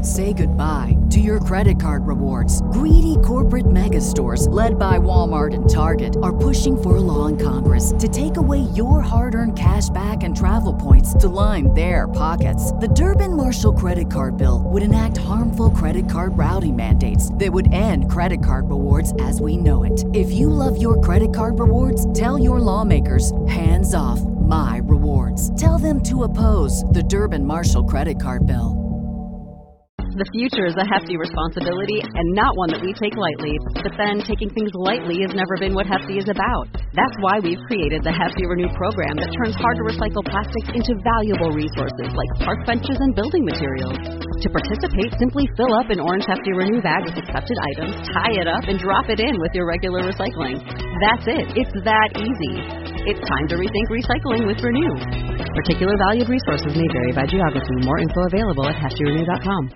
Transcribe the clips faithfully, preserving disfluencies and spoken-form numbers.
Say goodbye to your credit card rewards. Greedy corporate mega stores, led by Walmart and Target, are pushing for a law in Congress to take away your hard-earned cash back and travel points to line their pockets. The Durbin-Marshall credit card bill would enact harmful credit card routing mandates that would end credit card rewards as we know it. If you love your credit card rewards, tell your lawmakers, hands off my rewards. Tell them to oppose the Durbin-Marshall credit card bill. The future is a hefty responsibility and not one that we take lightly. But then, taking things lightly has never been what Hefty is about. That's why we've created the Hefty Renew program that turns hard-to-recycle plastics into valuable resources like park benches and building materials. To participate, simply fill up an orange Hefty Renew bag with accepted items, tie it up, and drop it in with your regular recycling. That's it. It's that easy. It's time to rethink recycling with Renew. Particular valued resources may vary by geography. More info available at hefty renew dot com.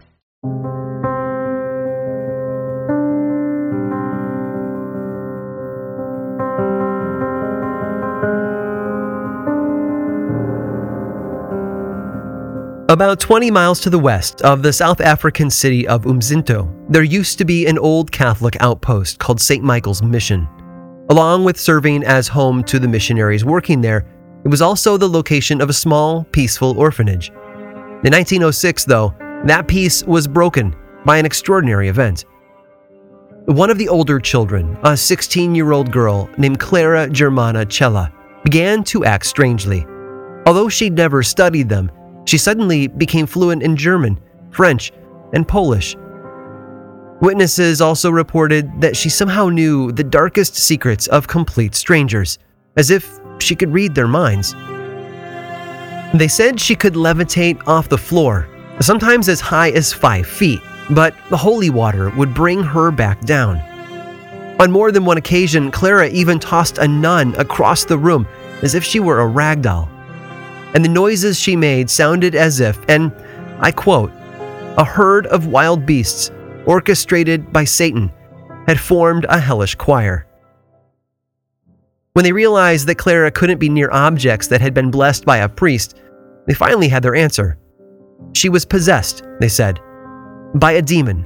About twenty miles to the west of the South African city of Umzinto, there used to be an old Catholic outpost called Saint Michael's Mission. Along with serving as home to the missionaries working there, it was also the location of a small, peaceful orphanage. In nineteen oh six, though, that peace was broken by an extraordinary event. One of the older children, a sixteen-year-old girl named Clara Germana Cella, began to act strangely. Although she'd never studied them, she suddenly became fluent in German, French, and Polish. Witnesses also reported that she somehow knew the darkest secrets of complete strangers, as if she could read their minds. They said she could levitate off the floor, sometimes as high as five feet, but the holy water would bring her back down. On more than one occasion, Clara even tossed a nun across the room as if she were a rag doll. And the noises she made sounded as if, and I quote, a herd of wild beasts, orchestrated by Satan, had formed a hellish choir. When they realized that Clara couldn't be near objects that had been blessed by a priest, they finally had their answer. She was possessed, they said, by a demon.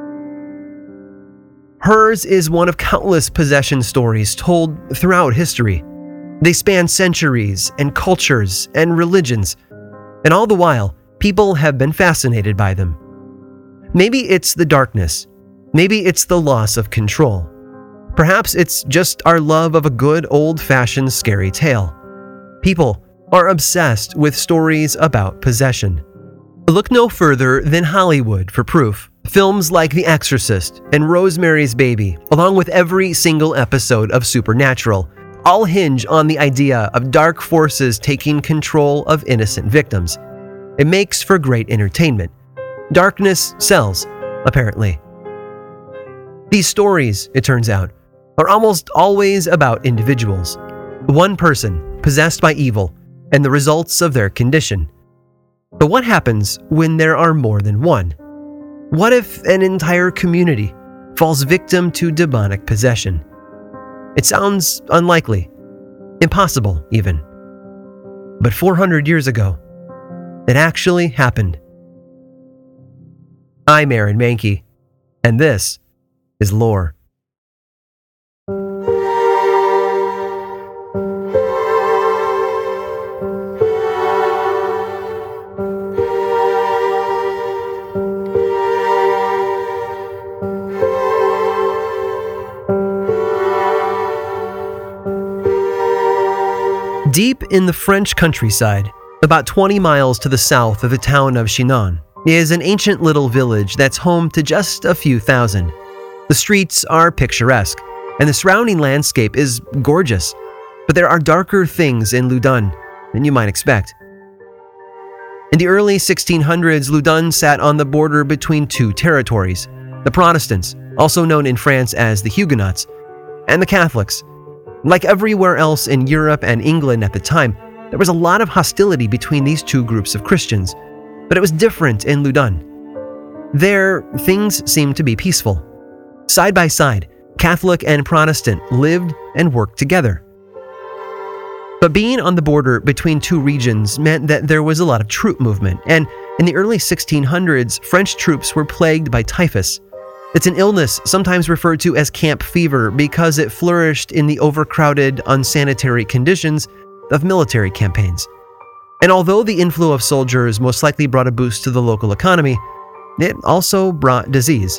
Hers is one of countless possession stories told throughout history. They span centuries and cultures and religions, and all the while, people have been fascinated by them. Maybe it's the darkness. Maybe it's the loss of control. Perhaps it's just our love of a good old-fashioned scary tale. People are obsessed with stories about possession. Look no further than Hollywood for proof. Films like The Exorcist and Rosemary's Baby, along with every single episode of Supernatural, all hinge on the idea of dark forces taking control of innocent victims. It makes for great entertainment. Darkness sells, apparently. These stories, it turns out, are almost always about individuals. One person possessed by evil and the results of their condition. But what happens when there are more than one? What if an entire community falls victim to demonic possession? It sounds unlikely, impossible even. But four hundred years ago, it actually happened. I'm Aaron Mahnke, and this is Lore. Deep in the French countryside, about twenty miles to the south of the town of Chinon, is an ancient little village that's home to just a few thousand. The streets are picturesque, and the surrounding landscape is gorgeous, but there are darker things in Loudun than you might expect. In the early sixteen hundreds, Loudun sat on the border between two territories, the Protestants, also known in France as the Huguenots, and the Catholics. Like everywhere else in Europe and England at the time, there was a lot of hostility between these two groups of Christians, but it was different in Loudun. There, things seemed to be peaceful. Side by side, Catholic and Protestant lived and worked together. But being on the border between two regions meant that there was a lot of troop movement, and In the early sixteen hundreds, French troops were plagued by typhus. It's an illness sometimes referred to as camp fever because it flourished in the overcrowded, unsanitary conditions of military campaigns. And although the inflow of soldiers most likely brought a boost to the local economy, it also brought disease.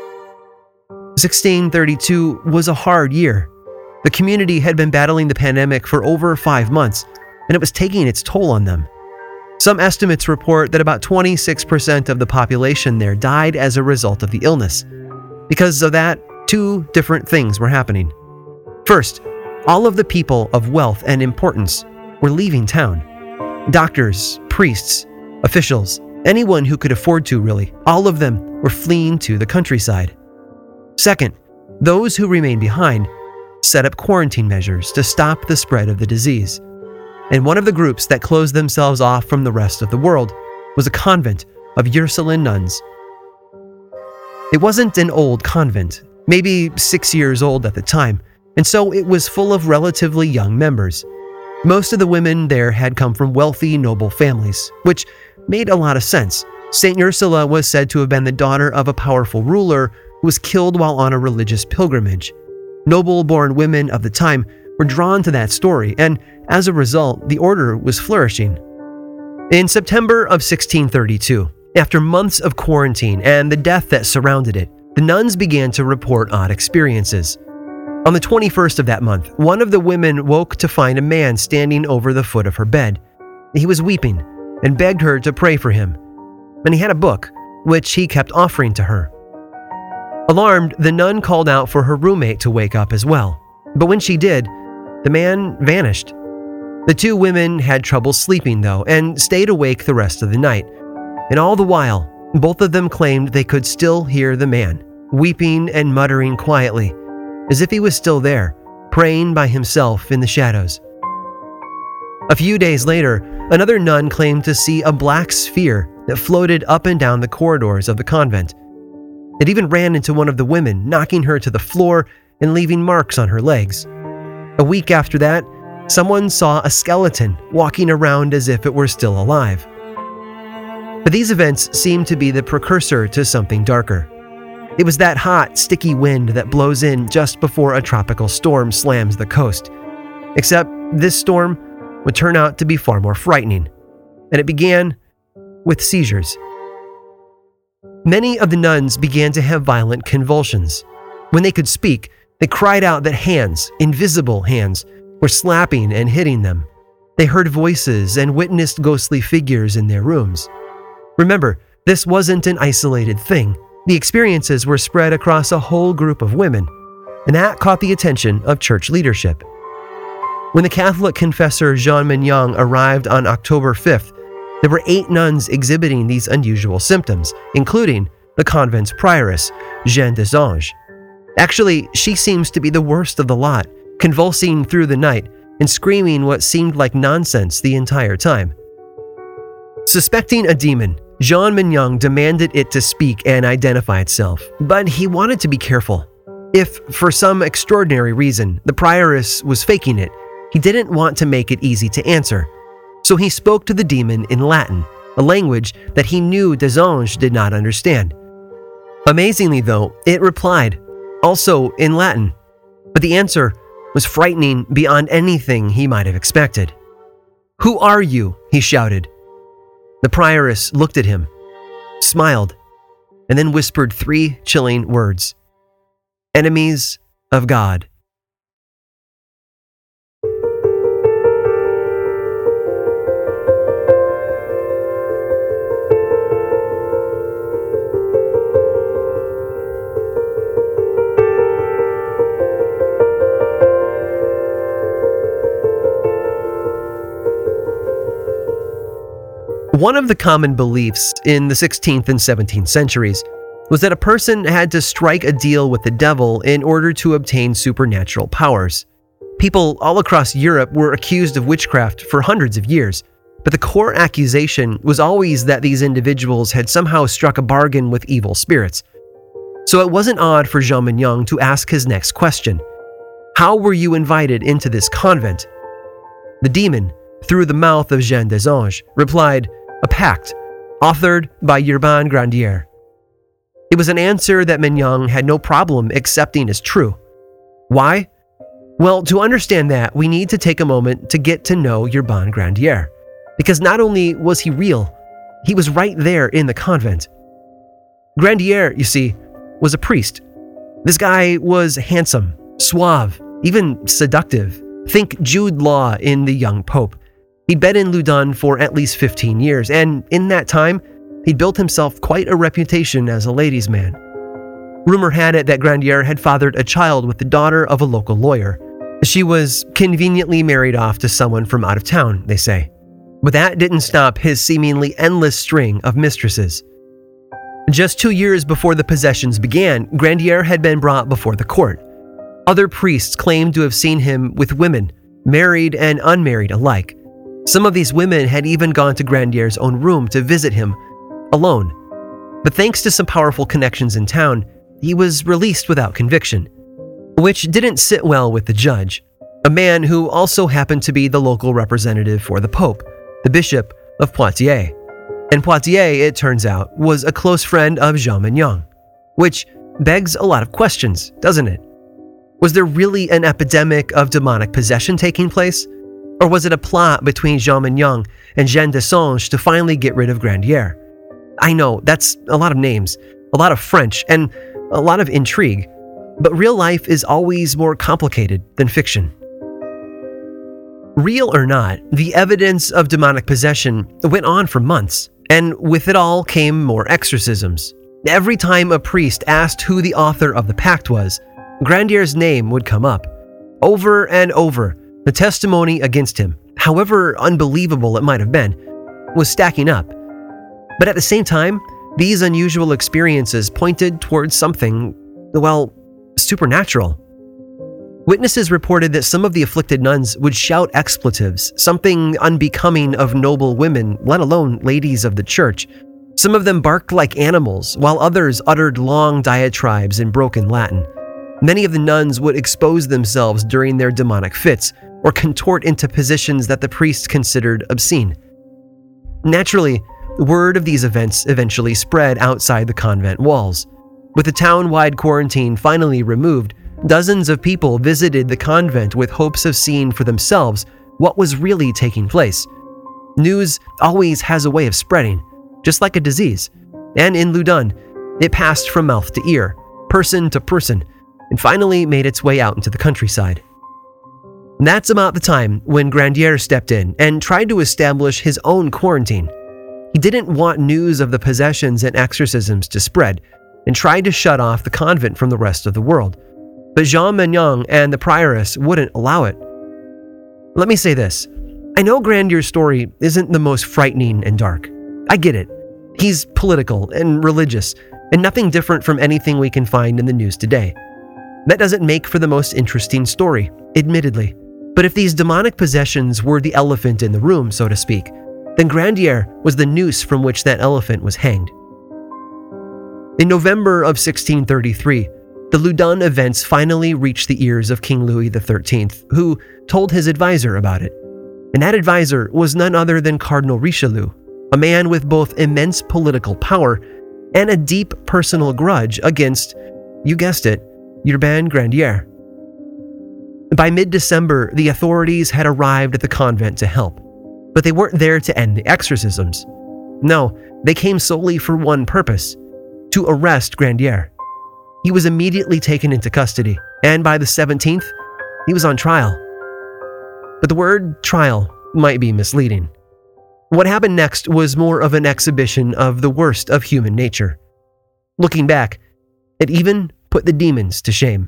sixteen thirty-two was a hard year. The community had been battling the pandemic for over five months, and it was taking its toll on them. Some estimates report that about twenty-six percent of the population there died as a result of the illness. Because of that, two different things were happening. First, all of the people of wealth and importance were leaving town. Doctors, priests, officials, anyone who could afford to, really, all of them were fleeing to the countryside. Second, those who remained behind set up quarantine measures to stop the spread of the disease. And one of the groups that closed themselves off from the rest of the world was a convent of Ursuline nuns. It wasn't an old convent, maybe six years old at the time, and so it was full of relatively young members. Most of the women there had come from wealthy, noble families, which made a lot of sense. Saint Ursula was said to have been the daughter of a powerful ruler who was killed while on a religious pilgrimage. Noble-born women of the time were drawn to that story, and as a result, the order was flourishing. In September of sixteen thirty-two, after months of quarantine and the death that surrounded it, the nuns began to report odd experiences. On the twenty-first of that month, one of the women woke to find a man standing over the foot of her bed. He was weeping and begged her to pray for him, and he had a book, which he kept offering to her. Alarmed, the nun called out for her roommate to wake up as well, but when she did, the man vanished. The two women had trouble sleeping, though, and stayed awake the rest of the night. And all the while, both of them claimed they could still hear the man, weeping and muttering quietly, as if he was still there, praying by himself in the shadows. A few days later, another nun claimed to see a black sphere that floated up and down the corridors of the convent. It even ran into one of the women, knocking her to the floor and leaving marks on her legs. A week after that, someone saw a skeleton walking around as if it were still alive. But these events seemed to be the precursor to something darker. It was that hot, sticky wind that blows in just before a tropical storm slams the coast. Except this storm would turn out to be far more frightening, and it began with seizures. Many of the nuns began to have violent convulsions. When they could speak, they cried out that hands, invisible hands, were slapping and hitting them. They heard voices and witnessed ghostly figures in their rooms. Remember, this wasn't an isolated thing. The experiences were spread across a whole group of women, and that caught the attention of church leadership. When the Catholic confessor Jean Mignon arrived on October fifth, there were eight nuns exhibiting these unusual symptoms, including the convent's prioress, Jeanne des Anges. Actually, she seems to be the worst of the lot, convulsing through the night and screaming what seemed like nonsense the entire time. Suspecting a demon, Jean Mignon demanded it to speak and identify itself, but he wanted to be careful. If, for some extraordinary reason, the prioress was faking it, he didn't want to make it easy to answer. So he spoke to the demon in Latin, a language that he knew des Anges did not understand. Amazingly, though, it replied, also in Latin, but the answer was frightening beyond anything he might have expected. "Who are you?" he shouted. The prioress looked at him, smiled, and then whispered three chilling words: "Enemies of God." One of the common beliefs in the sixteenth and seventeenth centuries was that a person had to strike a deal with the devil in order to obtain supernatural powers. People all across Europe were accused of witchcraft for hundreds of years, but the core accusation was always that these individuals had somehow struck a bargain with evil spirits. So it wasn't odd for Jean Mignon to ask his next question: how were you invited into this convent? The demon, through the mouth of Jeanne des Anges, replied, "A pact. authored by Urbain Grandier. It was an answer that Mignon had no problem accepting as true. Why? Well, to understand that, we need to take a moment to get to know Urbain Grandier, because not only was he real, he was right there in the convent. Grandier, you see, was a priest. This guy was handsome, suave, even seductive. Think Jude Law in The Young Pope. He'd been in Loudun for at least fifteen years, and in that time, he'd built himself quite a reputation as a ladies' man. Rumor had it that Grandier had fathered a child with the daughter of a local lawyer. She was conveniently married off to someone from out of town, they say. But that didn't stop his seemingly endless string of mistresses. Just two years before the possessions began, Grandier had been brought before the court. Other priests claimed to have seen him with women, married and unmarried alike. Some of these women had even gone to Grandier's own room to visit him, alone. But thanks to some powerful connections in town, he was released without conviction, which didn't sit well with the judge, a man who also happened to be the local representative for the Pope, the Bishop of Poitiers. And Poitiers, it turns out, was a close friend of Jean Mignon, which begs a lot of questions, doesn't it? Was there really an epidemic of demonic possession taking place? Or was it a plot between Jean Mignon and Jeanne Desange to finally get rid of Grandier? I know, that's a lot of names, a lot of French, and a lot of intrigue, but real life is always more complicated than fiction. Real or not, the evidence of demonic possession went on for months, and with it all came more exorcisms. Every time a priest asked who the author of the pact was, Grandier's name would come up. Over and over, the testimony against him, however unbelievable it might have been, was stacking up. But at the same time, these unusual experiences pointed towards something, well, supernatural. Witnesses reported that some of the afflicted nuns would shout expletives, something unbecoming of noble women, let alone ladies of the church. Some of them barked like animals, while others uttered long diatribes in broken Latin. Many of the nuns would expose themselves during their demonic fits, or contort into positions that the priests considered obscene. Naturally, word of these events eventually spread outside the convent walls. With the town-wide quarantine finally removed, dozens of people visited the convent with hopes of seeing for themselves what was really taking place. News always has a way of spreading, just like a disease. And in Loudun, it passed from mouth to ear, person to person, and finally made its way out into the countryside. That's about the time when Grandier stepped in and tried to establish his own quarantine. He didn't want news of the possessions and exorcisms to spread, and tried to shut off the convent from the rest of the world. But Jean Mignon and the prioress wouldn't allow it. Let me say this. I know Grandier's story isn't the most frightening and dark. I get it. He's political and religious, and nothing different from anything we can find in the news today. That doesn't make for the most interesting story, admittedly. But if these demonic possessions were the elephant in the room, so to speak, then Grandier was the noose from which that elephant was hanged. In November of sixteen thirty-three, the Loudun events finally reached the ears of King Louis the thirteenth, who told his advisor about it. And that advisor was none other than Cardinal Richelieu, a man with both immense political power and a deep personal grudge against, you guessed it, Urbain Grandier. By mid-December, the authorities had arrived at the convent to help, but they weren't there to end the exorcisms. No, they came solely for one purpose: to arrest Grandier. He was immediately taken into custody, and by the seventeenth, he was on trial. But the word trial might be misleading. What happened next was more of an exhibition of the worst of human nature. Looking back, it even put the demons to shame.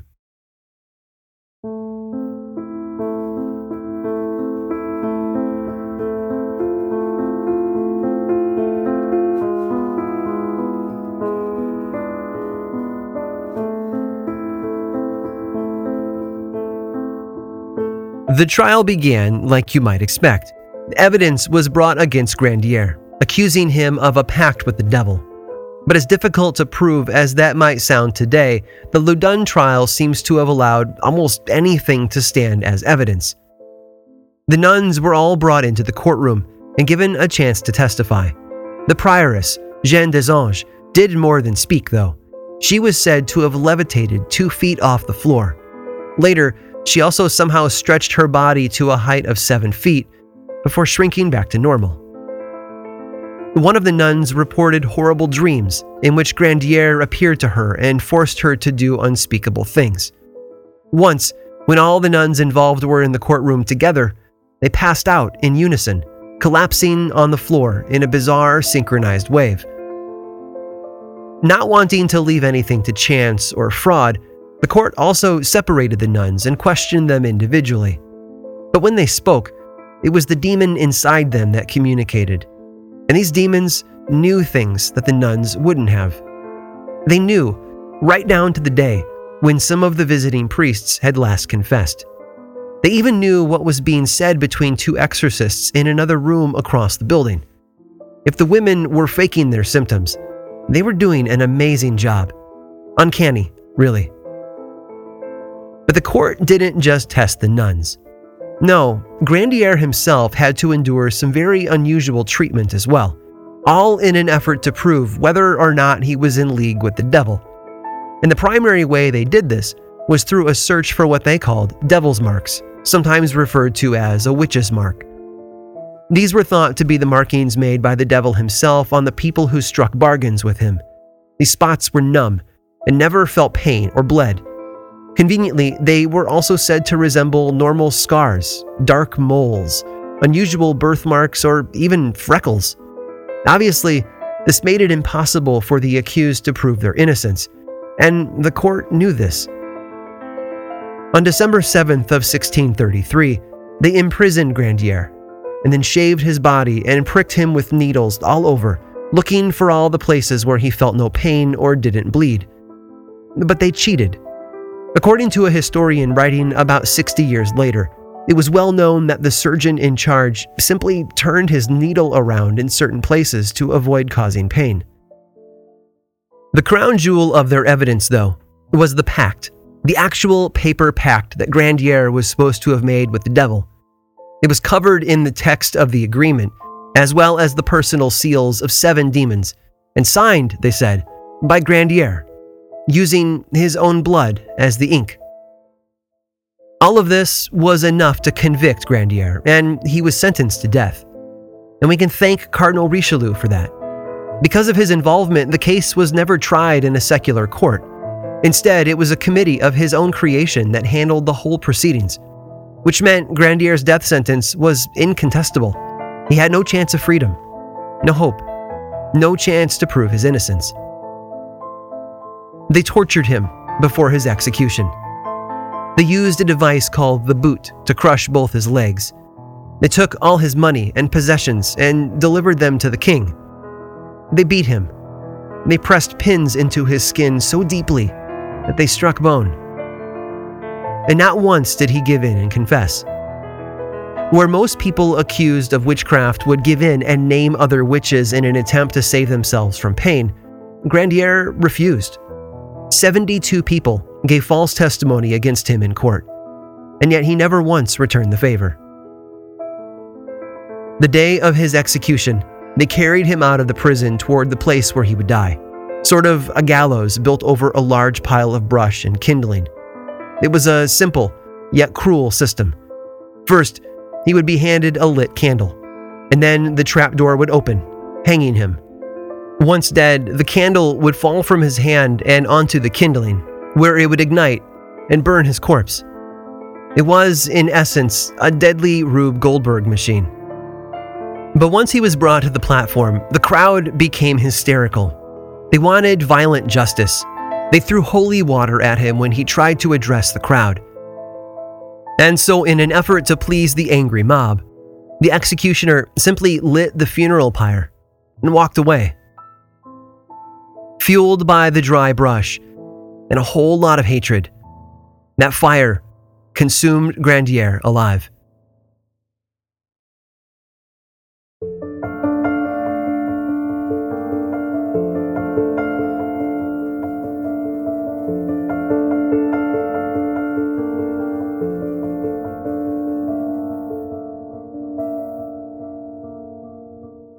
The trial began like you might expect. Evidence was brought against Grandier, accusing him of a pact with the devil. But as difficult to prove as that might sound today, the Loudun trial seems to have allowed almost anything to stand as evidence. The nuns were all brought into the courtroom and given a chance to testify. The prioress, Jeanne des Anges, did more than speak, though. She was said to have levitated two feet off the floor. Later, she also somehow stretched her body to a height of seven feet before shrinking back to normal. One of the nuns reported horrible dreams in which Grandier appeared to her and forced her to do unspeakable things. Once, when all the nuns involved were in the courtroom together, they passed out in unison, collapsing on the floor in a bizarre synchronized wave. Not wanting to leave anything to chance or fraud, the court also separated the nuns and questioned them individually. But when they spoke, it was the demon inside them that communicated. And these demons knew things that the nuns wouldn't have. They knew, right down to the day, when some of the visiting priests had last confessed. They even knew what was being said between two exorcists in another room across the building. If the women were faking their symptoms, they were doing an amazing job. Uncanny, really. But the court didn't just test the nuns. No, Grandier himself had to endure some very unusual treatment as well, all in an effort to prove whether or not he was in league with the devil. And the primary way they did this was through a search for what they called devil's marks, sometimes referred to as a witch's mark. These were thought to be the markings made by the devil himself on the people who struck bargains with him. These spots were numb and never felt pain or bled. Conveniently, they were also said to resemble normal scars, dark moles, unusual birthmarks, or even freckles. Obviously, this made it impossible for the accused to prove their innocence, and the court knew this. On December seventh of sixteen thirty-three, they imprisoned Grandier, and then shaved his body and pricked him with needles all over, looking for all the places where he felt no pain or didn't bleed. But they cheated. According to a historian writing about sixty years later, it was well known that the surgeon in charge simply turned his needle around in certain places to avoid causing pain. The crown jewel of their evidence, though, was the pact, the actual paper pact that Grandier was supposed to have made with the devil. It was covered in the text of the agreement, as well as the personal seals of seven demons, and signed, they said, by Grandier, using his own blood as the ink. All of this was enough to convict Grandier, and he was sentenced to death. And we can thank Cardinal Richelieu for that. Because of his involvement, the case was never tried in a secular court. Instead, it was a committee of his own creation that handled the whole proceedings, which meant Grandier's death sentence was incontestable. He had no chance of freedom, no hope, no chance to prove his innocence. They tortured him before his execution. They used a device called the boot to crush both his legs. They took all his money and possessions and delivered them to the king. They beat him. They pressed pins into his skin so deeply that they struck bone. And not once did he give in and confess. Where most people accused of witchcraft would give in and name other witches in an attempt to save themselves from pain, Grandier refused. seventy-two people gave false testimony against him in court, and yet he never once returned the favor. The day of his execution, they carried him out of the prison toward the place where he would die, sort of a gallows built over a large pile of brush and kindling. It was a simple, yet cruel system. First, he would be handed a lit candle, and then the trapdoor would open, hanging him. Once dead, the candle would fall from his hand and onto the kindling, where it would ignite and burn his corpse. It was, in essence, a deadly Rube Goldberg machine. But once he was brought to the platform, the crowd became hysterical. They wanted violent justice. They threw holy water at him when he tried to address the crowd. And so, in an effort to please the angry mob, the executioner simply lit the funeral pyre and walked away. Fueled by the dry brush and a whole lot of hatred, that fire consumed Grandier alive.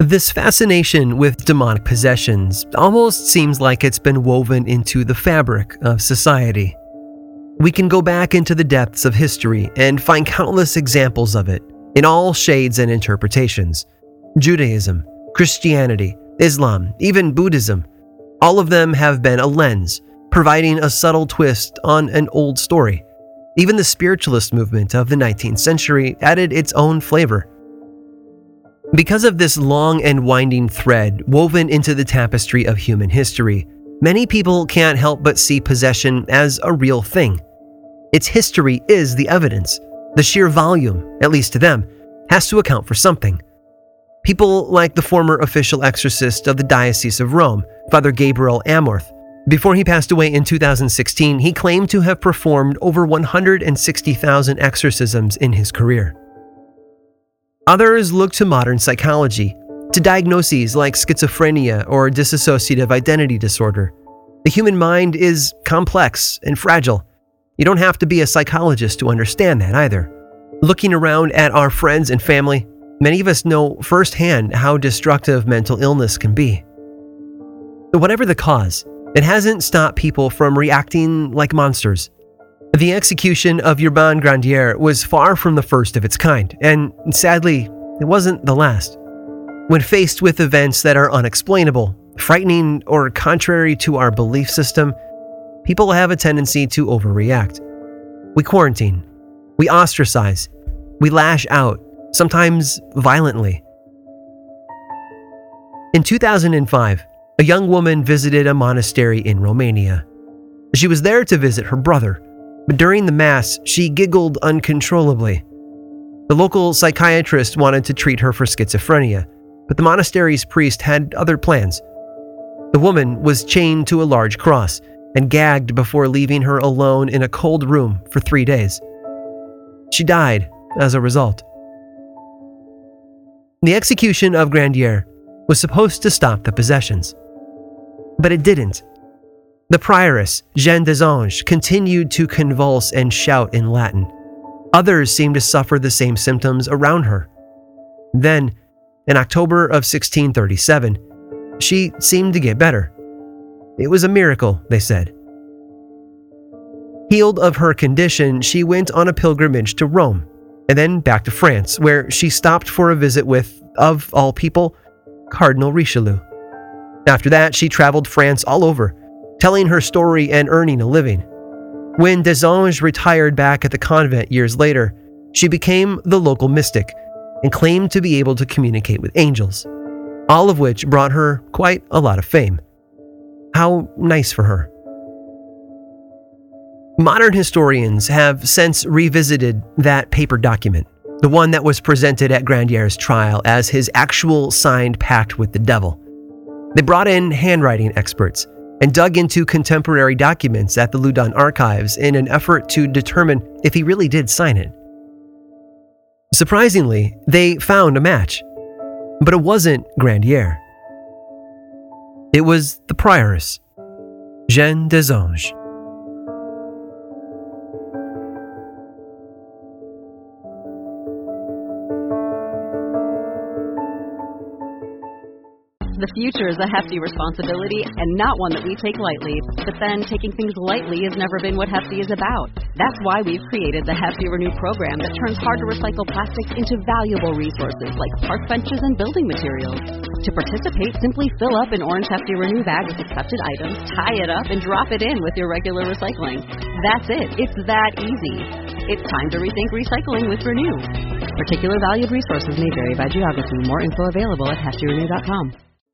This fascination with demonic possessions almost seems like it's been woven into the fabric of society. We can go back into the depths of history and find countless examples of it in all shades and interpretations. Judaism, Christianity, Islam, even Buddhism, all of them have been a lens, providing a subtle twist on an old story. Even the spiritualist movement of the nineteenth century added its own flavor. Because of this long and winding thread woven into the tapestry of human history, many people can't help but see possession as a real thing. Its history is the evidence. The sheer volume, at least to them, has to account for something. People like the former official exorcist of the Diocese of Rome, Father Gabriel Amorth. Before he passed away in two thousand sixteen, he claimed to have performed over one hundred sixty thousand exorcisms in his career. Others look to modern psychology, to diagnoses like schizophrenia or dissociative identity disorder. The human mind is complex and fragile. You don't have to be a psychologist to understand that either. Looking around at our friends and family, many of us know firsthand how destructive mental illness can be. But whatever the cause, it hasn't stopped people from reacting like monsters. The execution of Urbain Grandier was far from the first of its kind, and sadly, it wasn't the last. When faced with events that are unexplainable, frightening, or contrary to our belief system, people have a tendency to overreact. We quarantine, we ostracize, we lash out, sometimes violently. In two thousand five, a young woman visited a monastery in Romania. She was there to visit her brother, but during the Mass, she giggled uncontrollably. The local psychiatrist wanted to treat her for schizophrenia, but the monastery's priest had other plans. The woman was chained to a large cross and gagged before leaving her alone in a cold room for three days. She died as a result. The execution of Grandier was supposed to stop the possessions, but it didn't. The prioress, Jeanne des Anges, continued to convulse and shout in Latin. Others seemed to suffer the same symptoms around her. Then, in October of sixteen thirty-seven, she seemed to get better. It was a miracle, they said. Healed of her condition, she went on a pilgrimage to Rome, and then back to France, where she stopped for a visit with, of all people, Cardinal Richelieu. After that, she traveled France all over, telling her story and earning a living. When des Anges retired back at the convent years later, she became the local mystic and claimed to be able to communicate with angels, all of which brought her quite a lot of fame. How nice for her. Modern historians have since revisited that paper document, the one that was presented at Grandier's trial as his actual signed pact with the devil. They brought in handwriting experts and dug into contemporary documents at the Loudun archives in an effort to determine if he really did sign it. Surprisingly, they found a match, but it wasn't Grandier. It was the prioress, Jeanne des Anges. The future is a hefty responsibility and not one that we take lightly. But then, taking things lightly has never been what Hefty is about. That's why we've created the Hefty Renew program that turns hard-to-recycle plastics into valuable resources like park benches and building materials. To participate, simply fill up an orange Hefty Renew bag with accepted items, tie it up, and drop it in with your regular recycling. That's it. It's that easy. It's time to rethink recycling with Renew. Particular valued resources may vary by geography. More info available at hefty renew dot com.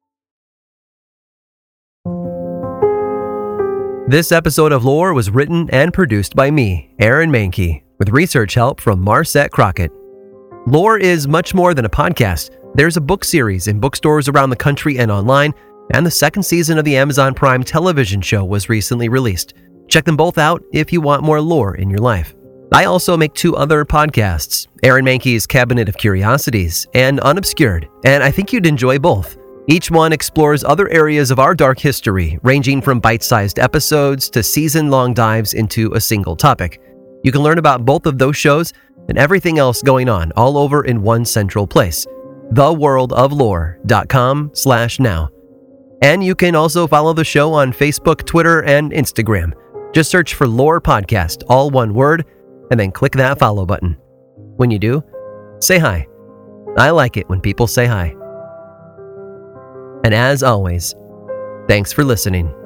This episode of Lore was written and produced by me, Aaron Mahnke, with research help from Marset Crockett. Lore is much more than a podcast. There's a book series in bookstores around the country and online, and the second season of the Amazon Prime television show was recently released. Check them both out if you want more lore in your life. I also make two other podcasts, Aaron Mahnke's Cabinet of Curiosities and Unobscured, and I think you'd enjoy both. Each one explores other areas of our dark history, ranging from bite-sized episodes to season-long dives into a single topic. You can learn about both of those shows and everything else going on all over in one central place. theworldoflore.com slash now. And you can also follow the show on Facebook, Twitter, and Instagram. Just search for Lore Podcast, all one word, and then click that follow button. When you do, say hi. I like it when people say hi. And as always, thanks for listening.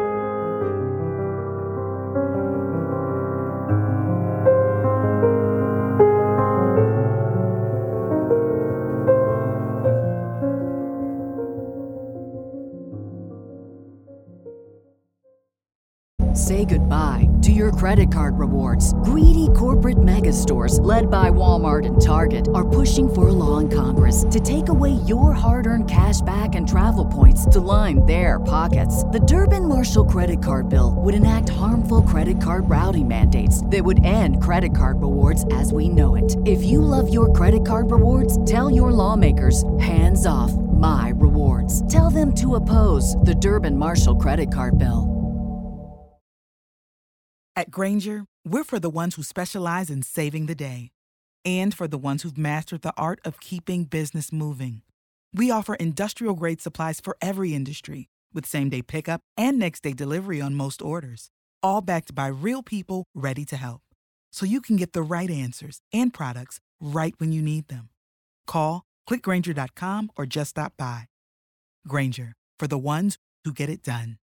Say goodbye to your credit card rewards. Greedy corporate mega stores, led by Walmart and Target, are pushing for a law in Congress to take away your hard-earned cash back and travel points to line their pockets. The Durbin-Marshall credit card bill would enact harmful credit card routing mandates that would end credit card rewards as we know it. If you love your credit card rewards, tell your lawmakers, hands off my rewards. Tell them to oppose the Durbin-Marshall credit card bill. At Grainger, we're for the ones who specialize in saving the day and for the ones who've mastered the art of keeping business moving. We offer industrial-grade supplies for every industry with same-day pickup and next-day delivery on most orders, all backed by real people ready to help. So you can get the right answers and products right when you need them. Call, click Grainger dot com, or just stop by. Grainger, for the ones who get it done.